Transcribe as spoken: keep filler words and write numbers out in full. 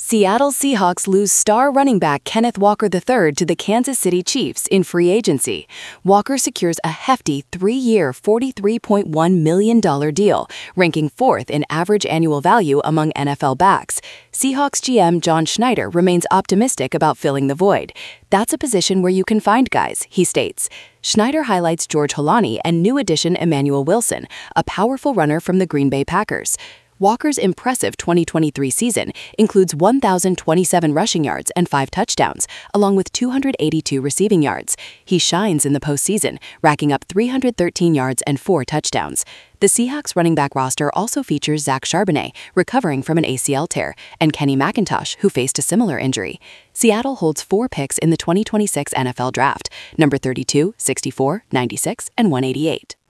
Seattle Seahawks lose star running back Kenneth Walker the third to the Kansas City Chiefs in free agency. Walker secures a hefty three-year, forty-three point one million dollars deal, ranking fourth in average annual value among N F L backs. Seahawks G M John Schneider remains optimistic about filling the void. "That's a position where you can find guys," he states. Schneider highlights George Holani and new addition Emmanuel Wilson, a powerful runner from the Green Bay Packers. Walker's impressive twenty twenty-three season includes one thousand twenty-seven rushing yards and five touchdowns, along with two hundred eighty-two receiving yards. He shines in the postseason, racking up three hundred thirteen yards and four touchdowns. The Seahawks running back roster also features Zach Charbonnet, recovering from an A C L tear, and Kenny McIntosh, who faced a similar injury. Seattle holds four picks in the twenty twenty-six N F L Draft, number thirty-two, sixty-four, ninety-six, and one eighty-eight.